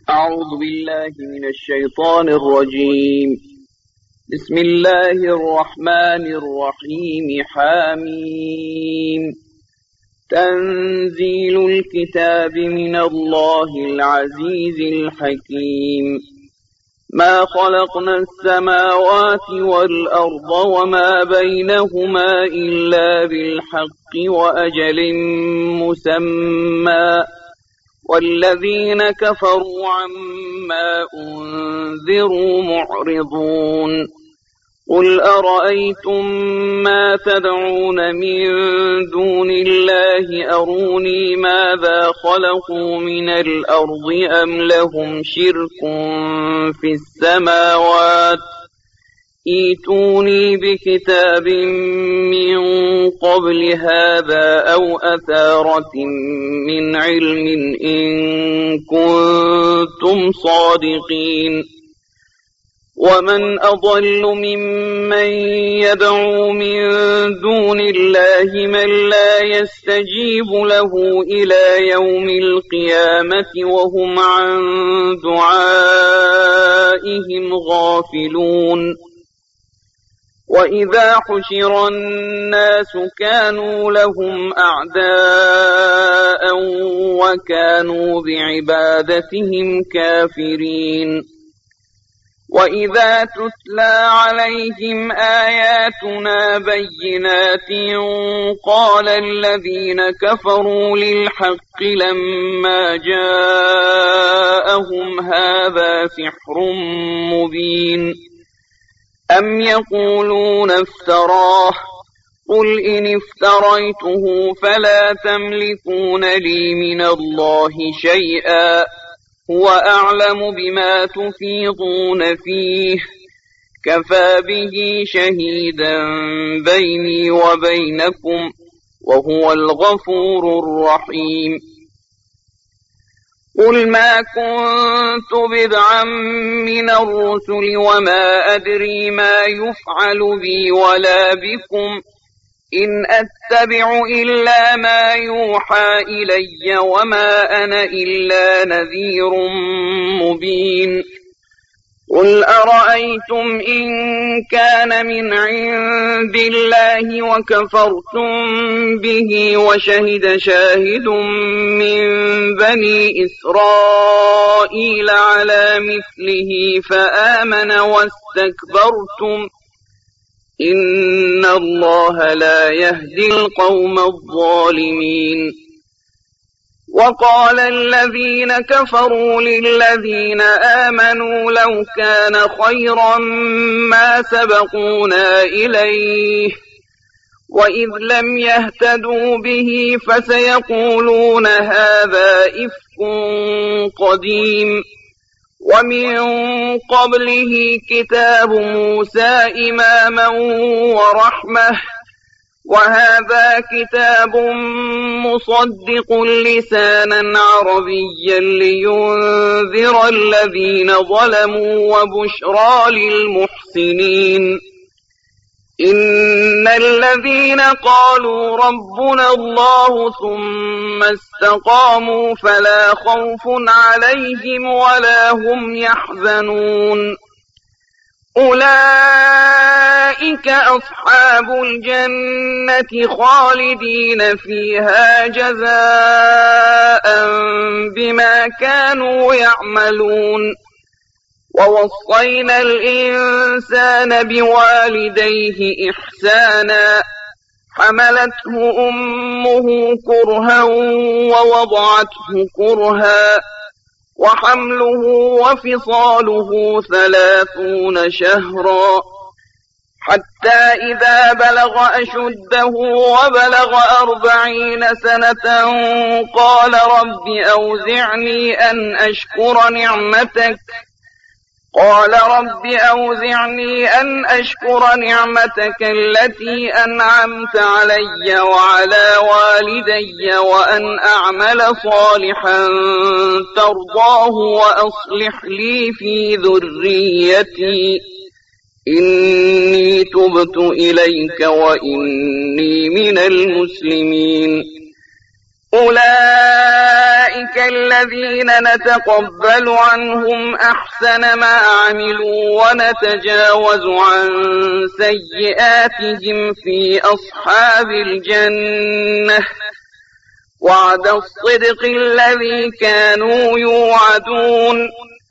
أعوذ بالله من الشيطان الرجيم. بسم الله الرحمن الرحيم. حميم. تنزيل الكتاب من الله العزيز الحكيم. ما خلقنا السماوات والأرض وما بينهما إلا بالحق وأجل مسمى، والذين كفروا عما أنذروا معرضون. قل أرأيتم ما تدعون من دون الله أروني ماذا خلقوا من الأرض أم لهم شرك في السماوات، ائتوني بكتاب من قبل هذا أو أثارة من علم إن كنتم صادقين. ومن أضل ممن يدعو من دون الله من لا يستجيب له إلى يوم القيامة وهم عن دعائهم غافلون. وإذا حشر الناس كانوا لهم أعداء وكانوا بعبادتهم كافرين. وإذا تتلى عليهم آياتنا بينات قال الذين كفروا للحق لما جاءهم هذا سحر مبين. أم يقولون افتراه، قل إن افتريته فلا تملكون لي من الله شيئا، هو أعلم بما تفيضون فيه، كفى به شهيدا بيني وبينكم وهو الغفور الرحيم. قل ما كنت بدعا من الرسل وما أدري ما يفعل بي ولا بكم، إن أتبع إلا ما يوحى إلي وما أنا إلا نذير مبين. قل أرأيتم إن كان من عند الله وكفرتم به وشهد شاهد من بني إسرائيل على مثله فآمن واستكبرتم، إن الله لا يهدي القوم الظالمين. وقال الذين كفروا للذين آمنوا لو كان خيرا ما سبقونا إليه، وإذ لم يهتدوا به فسيقولون هذا إفك قديم. ومن قبله كتاب موسى إماما ورحمة، وهذا كتاب مصدق لسانا عربيا لينذر الذين ظلموا وبشرى للمحسنين. إن الذين قالوا ربنا الله ثم استقاموا فلا خوف عليهم ولا هم يحزنون. أولئك أصحاب الجنة خالدين فيها جزاء بما كانوا يعملون. ووصينا الإنسان بوالديه إحسانا، حملته أمه كرها ووضعته كرها، وحمله وفصاله 30 شهرا، حتى إذا بلغ أشده وبلغ 40 سنة قال رب أوزعني أن أشكر نعمتك التي أنعمت علي وعلى والدي وأن أعمل صالحا ترضاه وأصلح لي في ذريتي إني تبت إليك وإني من المسلمين. أولئك الذين نتقبل عنهم أحسن ما عملوا ونتجاوز عن سيئاتهم في أصحاب الجنة وعد الصدق الذي كانوا يوعدون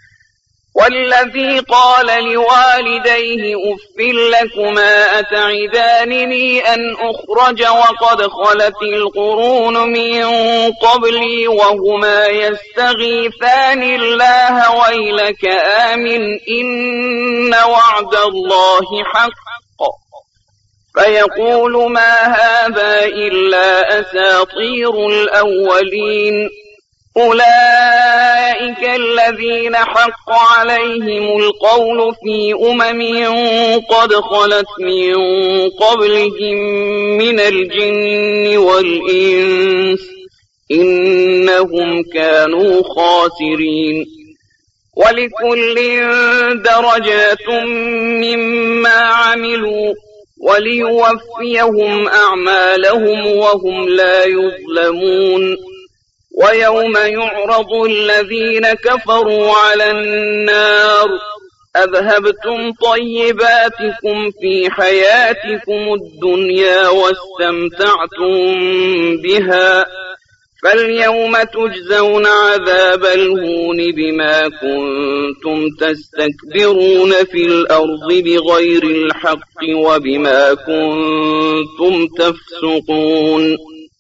والذي قال لوالديه أف لكما أتعدانني أن أخرج وقد خلت القرون من قبلي وهما يستغيثان الله ويلك آمن إن وعد الله حق فيقول ما هذا إلا أساطير الأولين أولئك الذين حق عليهم القول في قد خلت من قبلهم من الجن والإنس إنهم كانوا خاسرين ولكل درجات مما عملوا وليوفيهم أعمالهم وهم لا يظلمون ويوم يعرض الذين كفروا على النار أذهبتم طيباتكم في حياتكم الدنيا واستمتعتم بها فاليوم تجزون عذاب الهون بما كنتم تستكبرون في الأرض بغير الحق وبما كنتم تفسقون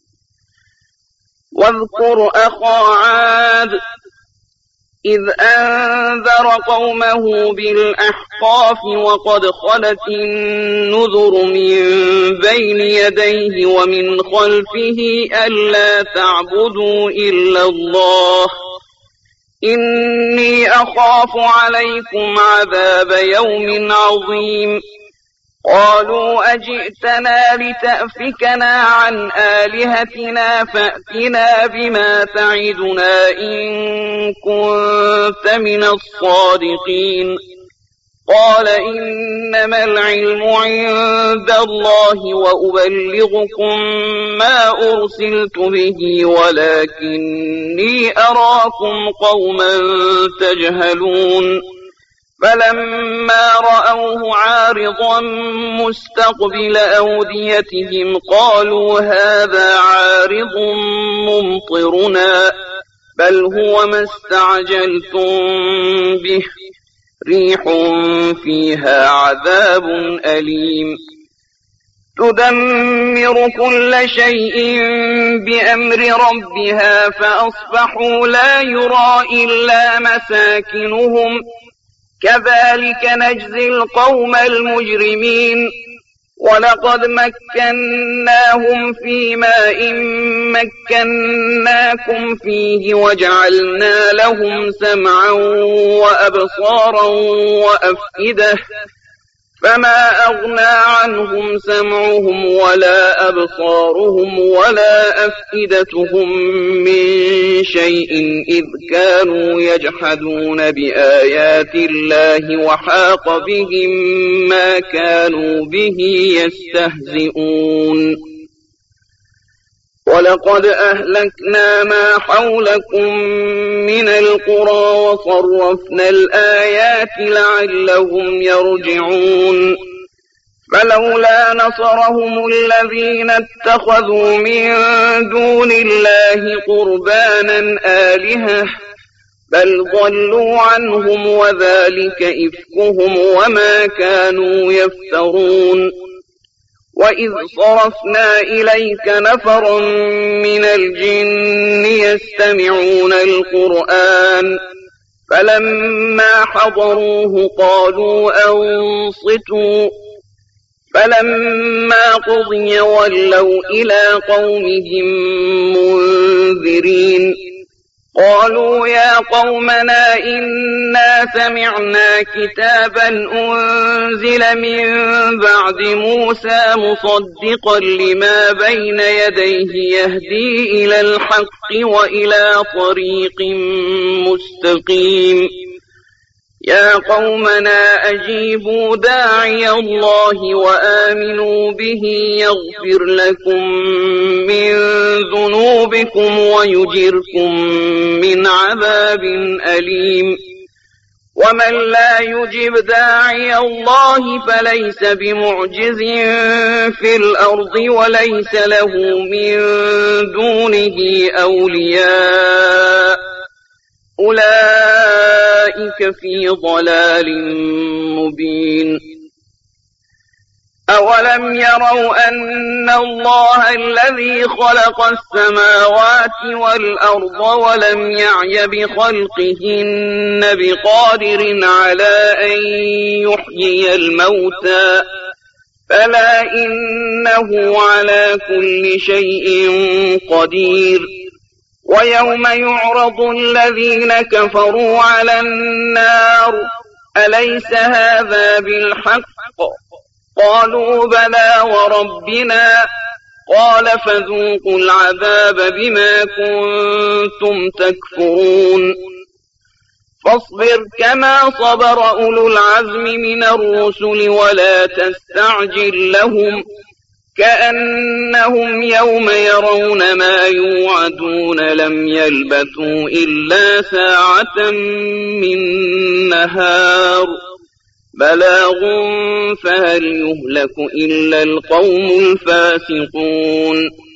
واذكر أخا عاد إذ أنذر قومه بالأحقاف وقد خلت النذر من بين يديه ومن خلفه ألا تعبدوا إلا الله إني أخاف عليكم عذاب يوم عظيم قالوا أجئتنا لتأفكنا عن آلهتنا فأتنا بما تعدنا إن كنت من الصادقين قال إنما العلم عند الله وأبلغكم ما أرسلت به ولكني أراكم قوما تجهلون فلما رأوه عارضا مستقبل أوديتهم قالوا هذا عارض ممطرنا بل هو ما استعجلتم به ريح فيها عذاب أليم تدمر كل شيء بأمر ربها فأصبحوا لا يرى إلا مساكنهم كذلك نجزي القوم المجرمين ولقد مكناهم في ماء مكناكم فيه وجعلنا لهم سمعا وأبصارا وأفئدة فما أغنى عنهم سمعهم ولا أبصارهم ولا أفئدتهم من شيء إذ كانوا يجحدون بآيات الله وحاق بهم ما كانوا به يستهزئون ولقد أهلكنا ما حولكم من القرى وصرفنا الآيات لعلهم يرجعون فلولا نصرهم الذين اتخذوا من دون الله قربانا آلهة بل ضلوا عنهم وذلك إفكهم وما كانوا يفترون وإذ صرفنا إليك نفرا من الجن يستمعون القرآن فلما حضروه قالوا أنصتوا فلما قضي ولوا إلى قومهم منذرين قالوا يا قومنا إنا سمعنا كتابا أنزل من بعد موسى مصدقا لما بين يديه يهدي إلى الحق وإلى طريق مستقيم يا قومنا أجيبوا داعي الله وآمنوا به يغفر لكم من ذنوبكم ويجركم من عذاب أليم ومن لا يجب داعي الله فليس بمعجز في الأرض وليس له من دونه أولياء أولئك في ضلال مبين أولم يروا أن الله الذي خلق السماوات والأرض ولم يعي بخلقهن بقادر على أن يحيي الموتى بلى إنه على كل شيء قدير ويوم يعرض الذين كفروا على النار أليس هذا بالحق قالوا بلى وربنا قال فذوقوا العذاب بما كنتم تكفرون فاصبر كما صبر أولو العزم من الرسل ولا تستعجل لهم كأنهم يوم يرون ما يوعدون لم يلبثوا إلا ساعة من نهار بلاغ فهل يهلك إلا القوم الفاسقون